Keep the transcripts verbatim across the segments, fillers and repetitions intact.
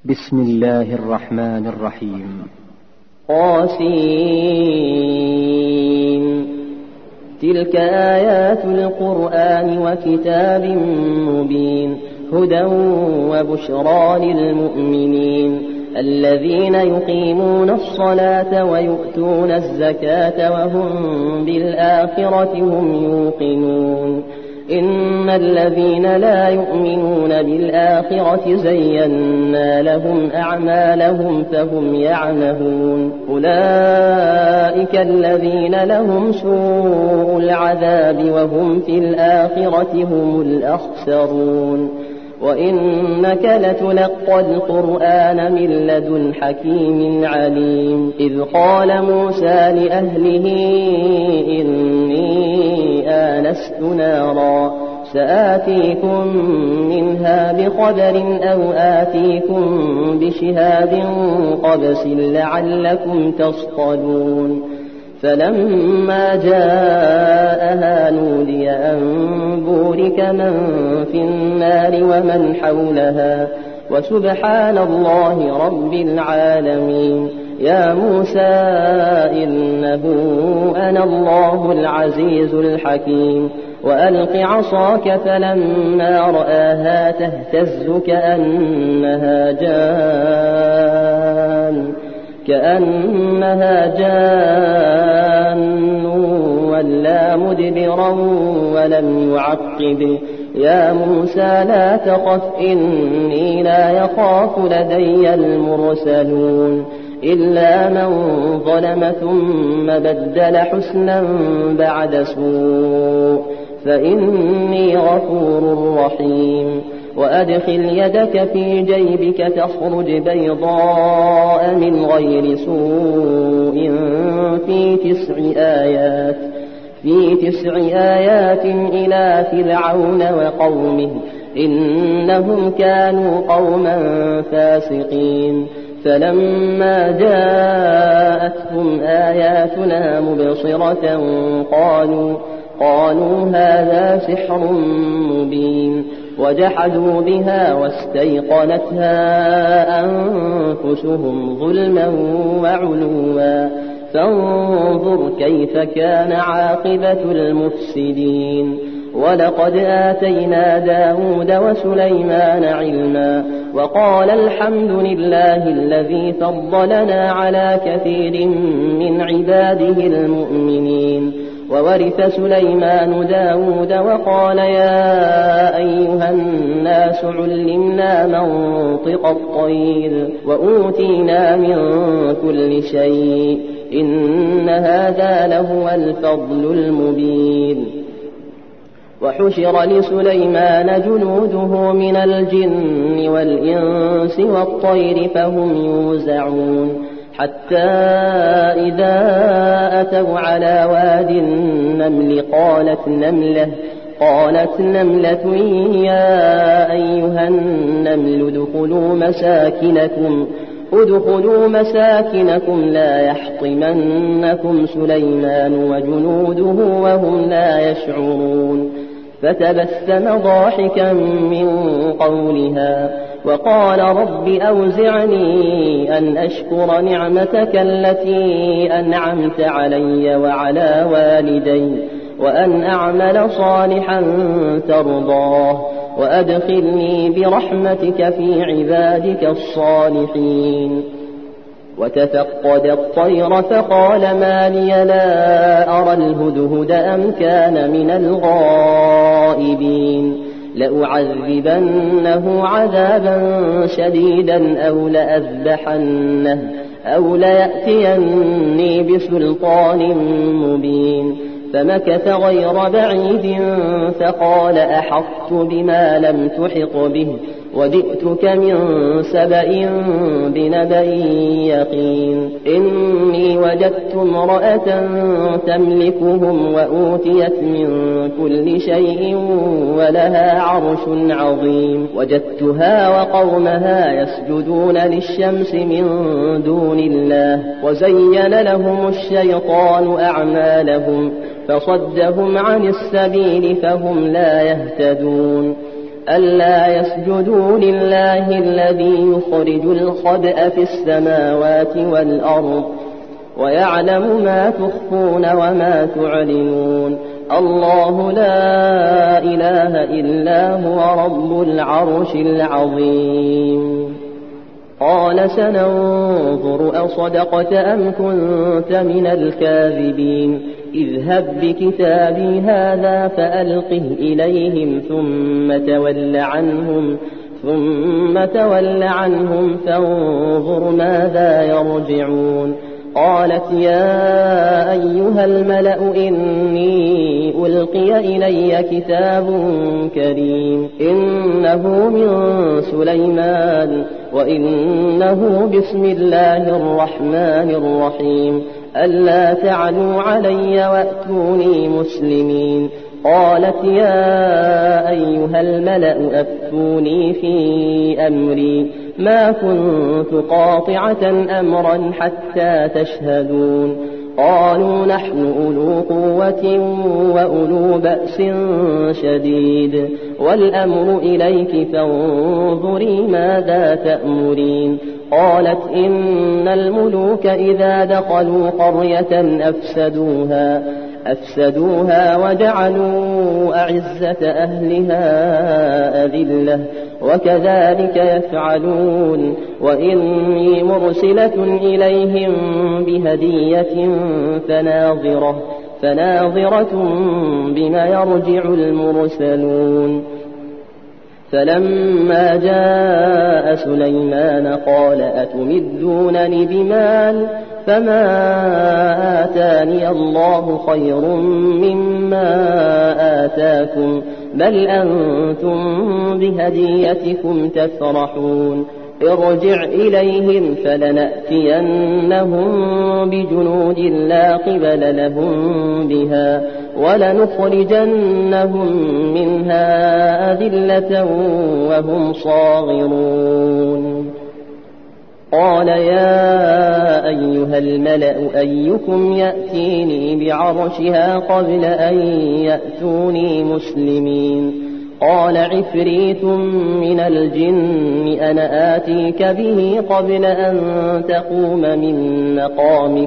بسم الله الرحمن الرحيم. قاسين. تلك آيات القرآن وكتاب مبين، هدى وبشرى للمؤمنين الذين يقيمون الصلاة ويؤتون الزكاة وهم بالآخرة هم يوقنون. إن الذين لا يؤمنون بالآخرة زينا لهم أعمالهم فهم يعمهون. أولئك الذين لهم سوء العذاب وهم في الآخرة هم الأخسرون. وإنك لتلقى القرآن من لدن حكيم عليم. إذ قال موسى لأهله إني آنست نارا سآتيكم منها بخبر أو آتيكم بشهاب قبس لعلكم تصطلون. فلما جاءها نودي أن بورك من في النار ومن حولها وسبحان الله رب العالمين. يا موسى إنه أنا الله العزيز الحكيم. وألق عصاك فلما رآها تهتز كأنها جان كأنها جان ولا مدبرا ولم يعقب. يا موسى لا تخف إني لا يخاف لدي المرسلون. إلا من ظلم ثم بدل حسنا بعد سوء فإني غفور رحيم. وأدخل يدك في جيبك تخرج بيضاء من غير سوء في تسع آيات في تسع آيات إلى فرعون وقومه إنهم كانوا قوما فاسقين. فلما جاءتهم آياتنا مبصرة قالوا قالوا هذا سحر مبين. وجحدوا بها واستيقنتها أنفسهم ظلما وعلوا فانظر كيف كان عاقبة المفسدين. ولقد آتينا داود وسليمان علما وقال الحمد لله الذي فضلنا على كثير من عباده المؤمنين. وورث سليمان داود وقال يا أيها الناس علمنا منطق الطير وأوتينا من كل شيء إن هذا لهو الفضل المبين. وحشر لسليمان جنوده من الجن والإنس والطير فهم يوزعون حتى إذا أتوا على واد النمل قالت نملة قالت نملة يا أيها النمل ادخلوا مساكنكم ادخلوا مساكنكم لا يحطمنكم سليمان وجنوده وهم لا يشعرون. فتبسم ضاحكا من قولها وقال رب أوزعني أن أشكر نعمتك التي أنعمت علي وعلى والدي وأن أعمل صالحا ترضاه وأدخلني برحمتك في عبادك الصالحين. وتفقد الطير فقال ما لي لا أرى الهدهد أم كان من الغائبين. لأعذبنه عذابا شديدا أو لأذبحنه أو ليأتيني بسلطان مبين. فمكث غير بعيد فقال أحطت بما لم تحط به وجئتك من سبأ بنبأ يقين. إني وجدت امرأة تملكهم وأوتيت من كل شيء ولها عرش عظيم. وجدتها وقومها يسجدون للشمس من دون الله وزين لهم الشيطان أعمالهم فصدهم عن السبيل فهم لا يهتدون. ألا يسجدوا لله الذي يخرج الخبأ في السماوات والأرض ويعلم ما تخفون وما تعلنون الله لا إله إلا هو رب العرش العظيم قال سننظر أصدقت أم كنت من الكاذبين اذهب بكتابي هذا فألقه إليهم ثم تول عنهم ثم تول عنهم فانظر ماذا يرجعون قالت يا أيها الملأ إني ألقي إلي كتاب كريم إنه من سليمان وإنه بسم الله الرحمن الرحيم ألا تعلوا علي وأتوني مسلمين قالت يا أيها الملأ أفتوني في أمري ما كنت قاطعة أمرا حتى تشهدون قالوا نحن أولو قوة وأولو بأس شديد والأمر إليك فانظري ماذا تأمرين قالت إن الملوك إذا دخلوا قرية أفسدوها أفسدوها وجعلوا أعزة أهلها أذلة وكذلك يفعلون وإني مرسلة إليهم بهدية فناظرة فناظرة بما يرجع المرسلون فلما جاء سليمان قال أتمدونني بمال فما آتاني الله خير مما آتاكم بل أنتم بهديتكم تفرحون ارجع إليهم فلنأتينهم بجنود لا قبل لهم بها ولنخرجنهم منها أذلة وهم صاغرون قال يا أيها الملأ أيكم يأتيني بعرشها قبل أن يأتوني مسلمين قال عفريت من الجن أنا آتيك به قبل أن تقوم من مقامك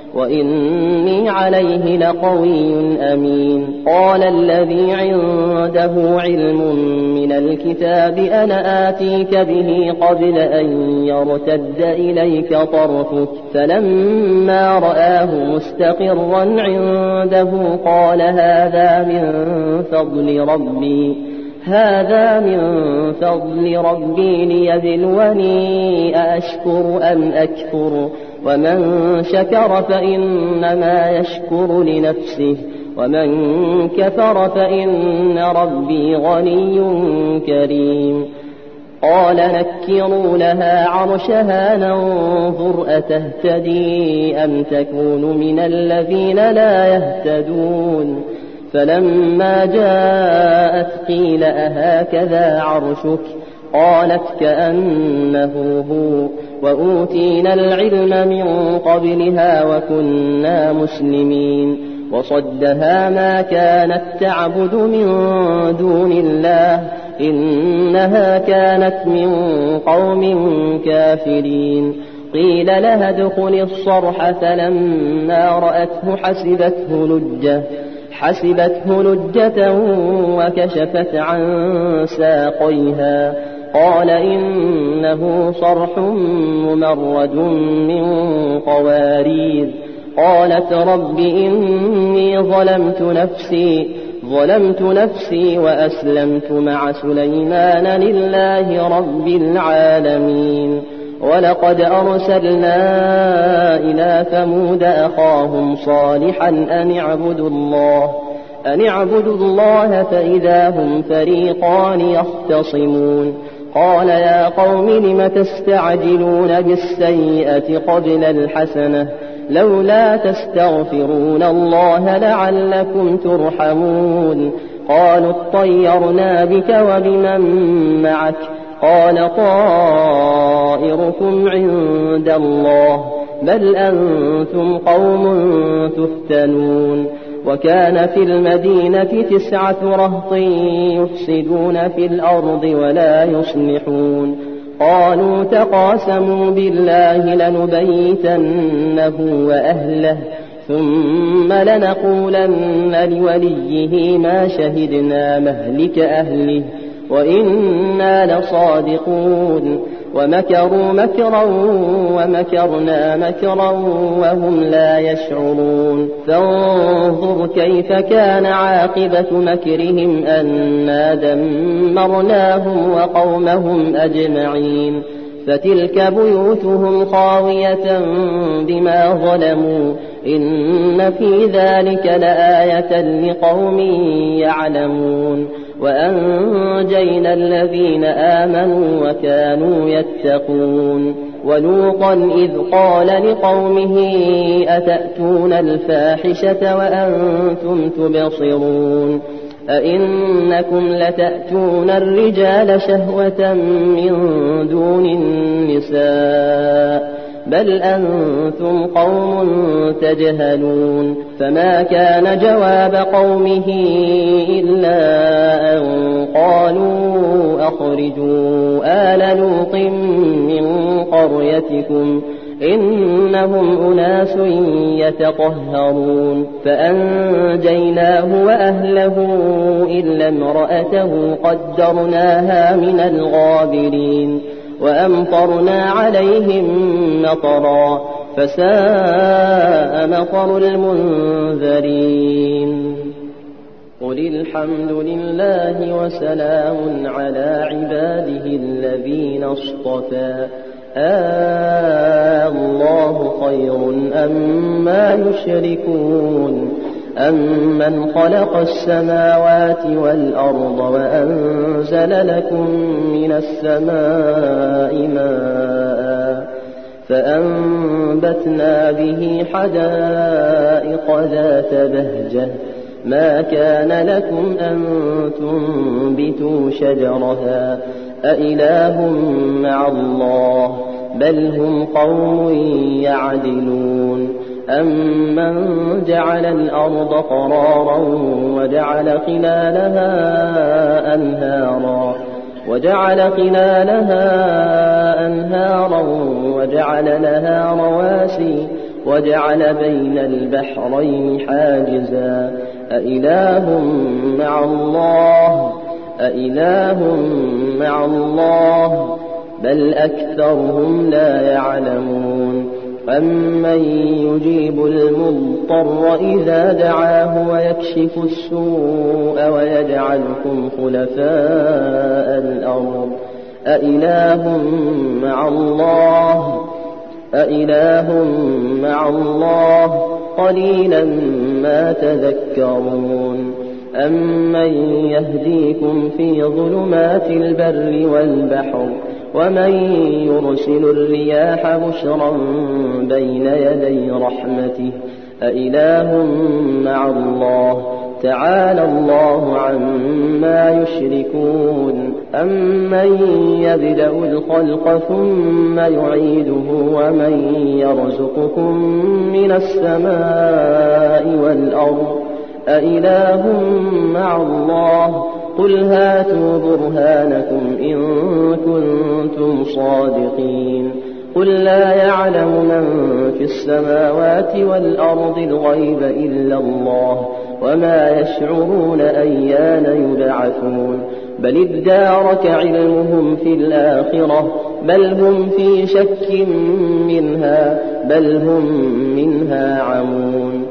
وإني عليه لقوي أمين قال الذي عنده علم من الكتاب أنا آتيك به قبل أن يرتد إليك طرفك فلما رآه مستقرا عنده قال هذا من فضل ربي هذا من فضل ربي ليبلوني أأشكر أم أكفر ومن شكر فإنما يشكر لنفسه ومن كفر فإن ربي غني كريم قال نكروا لها عرشها ننظر أتهتدي أم تكون من الذين لا يهتدون فلما جاءت قيل أهكذا عرشك قالت كأنه هو وأوتينا العلم من قبلها وكنا مسلمين وصدها ما كانت تعبد من دون الله إنها كانت من قوم كافرين قيل لها ادخل الصرح فلما رأته حسبته لجة حسبته لجة وكشفت عن ساقيها قال إنه صرح ممرد من قوارير قالت رب إني ظلمت نفسي ظلمت نفسي وأسلمت مع سليمان لله رب العالمين ولقد أرسلنا إلى ثمود أخاهم صالحا أن اعبدوا الله أن اعبدوا الله فإذا هم فريقان يختصمون قال يا قوم لم تستعجلون بالسيئة قبل الحسنة لولا تستغفرون الله لعلكم ترحمون قالوا اطيرنا بك وبمن معك قال طائركم عند الله بل أنتم قوم تفتنون وكان في المدينة تسعة رهط يفسدون في الأرض ولا يصلحون قالوا تقاسموا بالله لنبيتنه وأهله ثم لنقولن لوليه ما شهدنا مهلك أهله وإنا لصادقون ومكروا مكرا ومكرنا مكرا وهم لا يشعرون فانظر كيف كان عاقبة مكرهم أنا دمرناهم وقومهم أجمعين فتلك بيوتهم خاوية بما ظلموا إن في ذلك لآية لقوم يعلمون وأنجينا الذين آمنوا وكانوا يتقون ولوطا إذ قال لقومه أتأتون الفاحشة وأنتم تبصرون أئنكم لتأتون الرجال شهوة من دون النساء بل أنتم قوم تجهلون فما كان جواب قومه إلا أن قالوا أخرجوا آل لوط من قريتكم إنهم أناس يتطهرون فأنجيناه وأهله إلا امرأته قدرناها من الغابرين وأمطرنا عليهم مطرا فساء مطر المنذرين قل الحمد لله وسلام على عباده الذين اصطفى آه الله خير أما يشركون أمن خلق السماوات والأرض وأنزل لكم من السماء ماء فأنبتنا به حدائق ذات بهجة ما كان لكم أن تنبتوا شجرها أإله مع الله بل هم قوم يعدلون أمن جعل الأرض قرارا وجعل خلالها أنهارا وجعل خلالها أنهارا وجعل لها رواسي وجعل بين البحرين حاجزا أإله مع الله أإله مع الله بل أكثرهم لا يعلمون أمن يجيب المضطر إذا دعاه ويكشف السوء ويجعلكم خلفاء الأرض أإله مع الله أإله مع الله قليلا ما تذكرون أمن يهديكم في ظلمات البر والبحر ومن يرسل الرياح بشرا بين يدي رحمته أإله مع الله تعالى الله عما يشركون أمن يبدأ الخلق ثم يعيده ومن يرزقكم من السماء والأرض أإله مع الله قل هاتوا برهانكم إن كنتم صادقين قل لا يعلم من في السماوات والأرض الغيب إلا الله وما يشعرون أيان يبعثون بل ادارك علمهم في الآخرة بل هم في شك منها بل هم منها عمون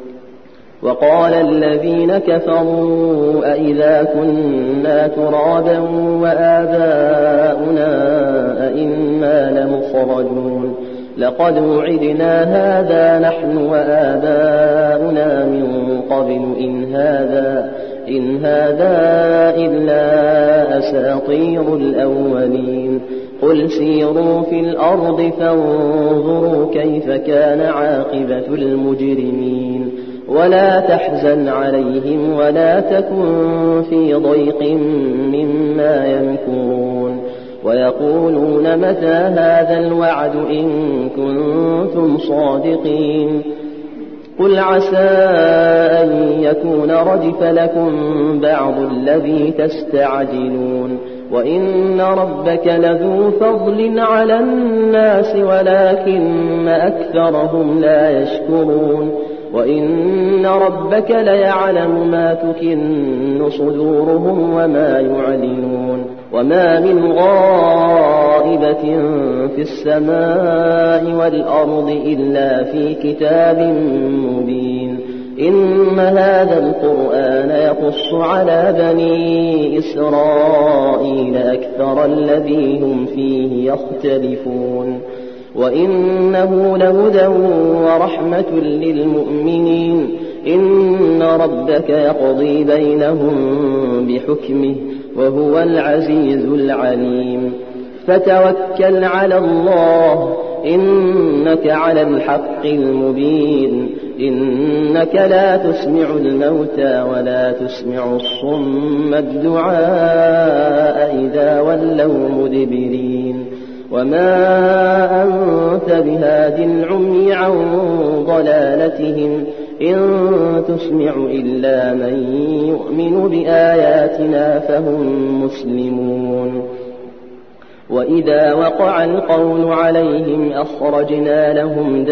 وقال الذين كفروا أئذا كنا ترابا وآباؤنا أئنا لمخرجون لقد وعدنا هذا نحن وآباؤنا من قبل إن هذا إن هذا إلا أساطير الأولين قل سيروا في الأرض فانظروا كيف كان عاقبة المجرمين ولا تحزن عليهم ولا تكن في ضيق مما يمكرون ويقولون متى هذا الوعد إن كنتم صادقين قل عسى أن يكون ردف لكم بعض الذي تستعجلون وإن ربك لذو فضل على الناس ولكن أكثرهم لا يشكرون وإن ربك ليعلم ما تكن صدورهم وما يعلنون وما من غائبة في السماء والأرض إلا في كتاب مبين إن هذا القرآن يقص على بني إسرائيل أكثر الذي هم فيه يختلفون وإنه لهدى ورحمة للمؤمنين إن ربك يقضي بينهم بحكمه وهو العزيز العليم فتوكل على الله إنك على الحق المبين إنك لا تسمع الموتى ولا تسمع الصم الدعاء إذا ولوا مدبرين وما أنت بهاد العمي عن ضلالتهم إن تسمع إلا من يؤمن بآياتنا فهم مسلمون وإذا وقع القول عليهم أخرجنا لهم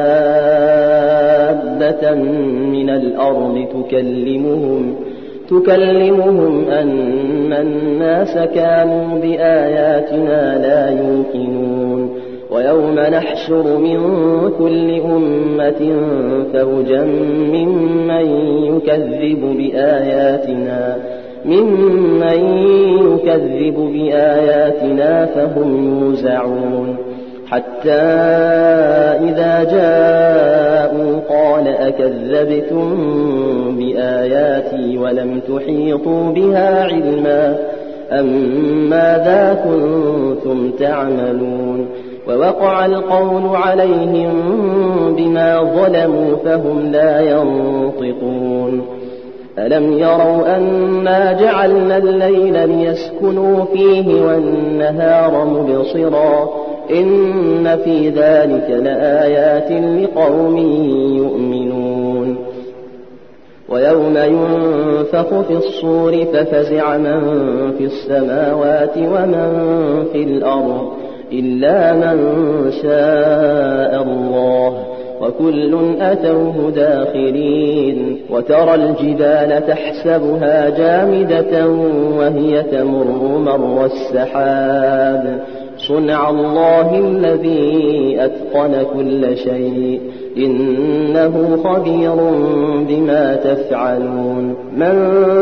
دابة من الأرض تكلمهم تكلمهم أن الناس كانوا بآياتنا لا يوقنون ويوم نحشر من كل أمة فوجا ممن يكذب بآياتنا ممن يكذب بآياتنا فهم يوزعون حتى إذا جاءوا قال أكذبتم بآياتي ولم تحيطوا بها علما أم ماذا كنتم تعملون ووقع القول عليهم بما ظلموا فهم لا ينطقون ألم يروا أنا جعلنا الليل ليسكنوا فيه والنهار مبصرا إن في ذلك لآيات لقوم يؤمنون ويوم ينفخ في الصور ففزع من في السماوات ومن في الأرض إلا من شاء الله وكل أتوه داخرين وترى الجبال تحسبها جامدة وهي تمر مر السحاب صنع الله الذي أتقن كل شيء إنه خبير بما تفعلون من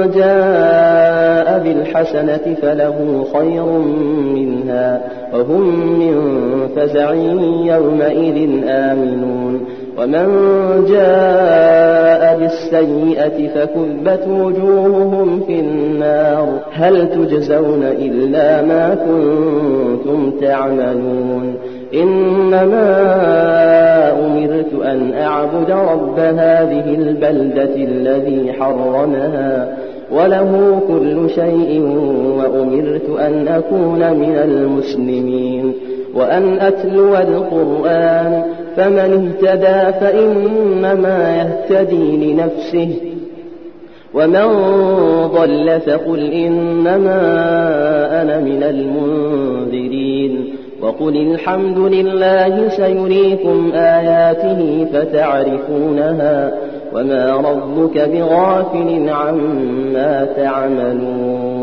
جاء بالحسنة فله خير منها وهم من فزع يومئذ آمنون ومن جاء بالسيئة فكبت وجوههم في النار هل تجزون إلا ما كنتم تعملون إنما أمرت أن أعبد رب هذه البلدة الذي حرمها وله كل شيء وأمرت أن أكون من المسلمين وأن أتلو القرآن فمن اهتدى فإنما يهتدي لنفسه ومن ضل فقل إنما أنا من المنذرين وقل الحمد لله سيريكم آياته فتعرفونها وما ربك بغافل عما تعملون